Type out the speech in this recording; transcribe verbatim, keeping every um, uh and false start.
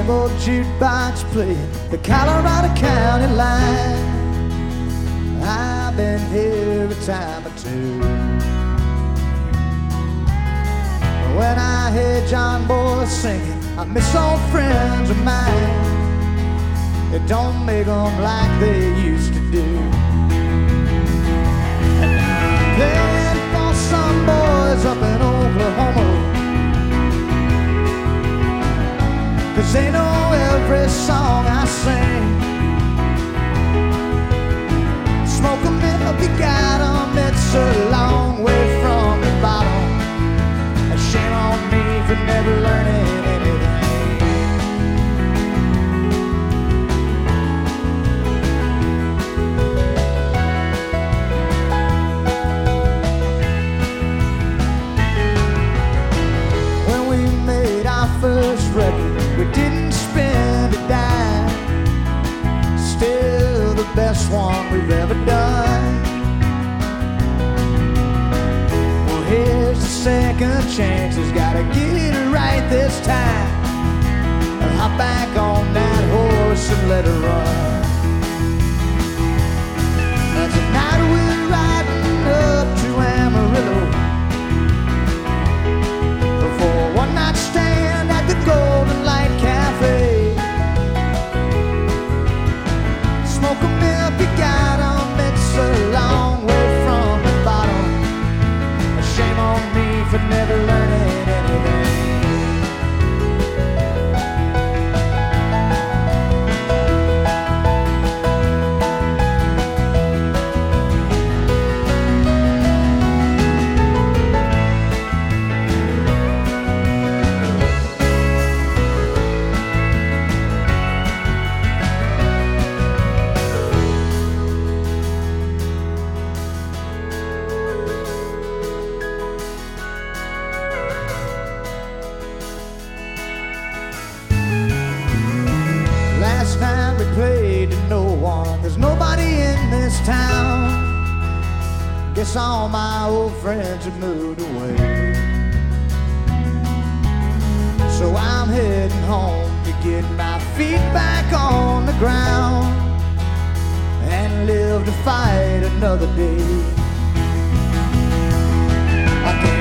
same old jukebox playing the Colorado County line. I've been here a time or two. When I hear John Boy singing, I miss old friends of mine. It don't make them like they used to do. And I'm playing for some boys up in Oklahoma, 'cause they know every song I sing. Smoke 'em if you got 'em, it's a long way from the bottom. A shame on me for never learning anything. When we made our first record, we didn't spend a dime. Still the best one we've ever done. Well, here's the second chance, it's gotta get it right this time. Hop back on that horse and let it run. Now tonight we're riding up to Amarillo for a one night stand at the Golden Light Cafe. Smoke 'em if you got 'em, it's a long way from the bottom. A shame on me for never learning anything. Last night we played to no one. There's nobody in this town. Guess all my old friends have moved away. So I'm heading home to get my feet back on the ground and live to fight another day. I can't